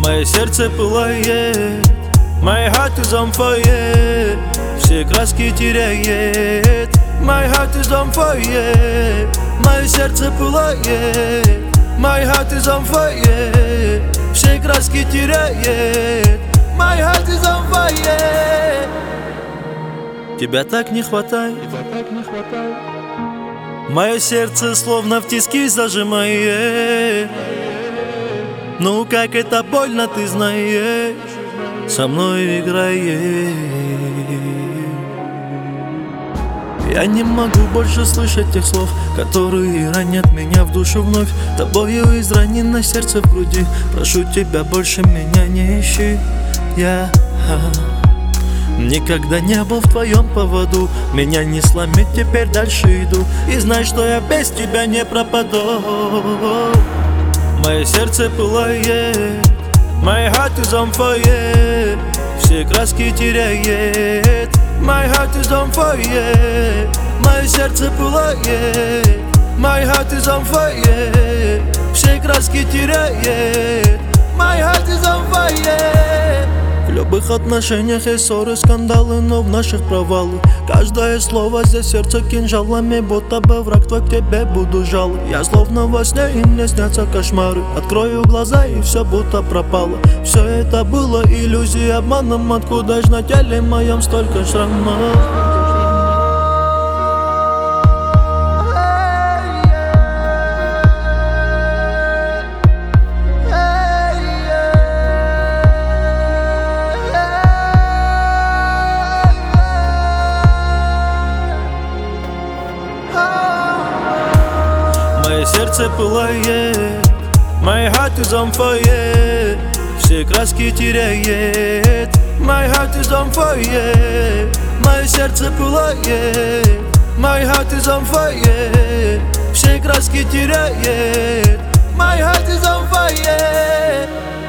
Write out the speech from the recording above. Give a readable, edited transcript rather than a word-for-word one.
Мое сердце пылает, my heart is on fire. Все краски теряет, my heart is on fire. Мое сердце пылает, my heart is on fire. Все краски теряет, my heart is on fire. Тебя так не хватает, мое сердце словно в тиски зажимает. Ну как это больно, ты знаешь, со мной играешь. Я не могу больше слышать тех слов, которые ранят меня в душу вновь. Тобою изранено сердце в груди, прошу тебя, больше меня не ищи. Я никогда не был в твоем поводу, меня не сломить, теперь дальше иду. И знай, что я без тебя не пропаду. Мое сердце пылает, my heart is on fire. Все краски теряет, my heart is on fire. Мое сердце пылает, my heart is on fire. Все краски теряет, my heart is on fire. В любых отношениях есть ссоры, скандалы, но в наших провалы. Каждое слово здесь сердце кинжалами, будто бы враг твой, к тебе буду жалок. Я словно во сне, и мне снятся кошмары. Открою глаза, и все будто пропало. Все это было иллюзией, обманом. Откуда ж на теле моем столько шрамов? Мое сердце пылает, my heart is on fire. Все краски теряет, my heart is on fire. Мое сердце пылает, my heart is on fire. Все краски теряет, my heart is on fire.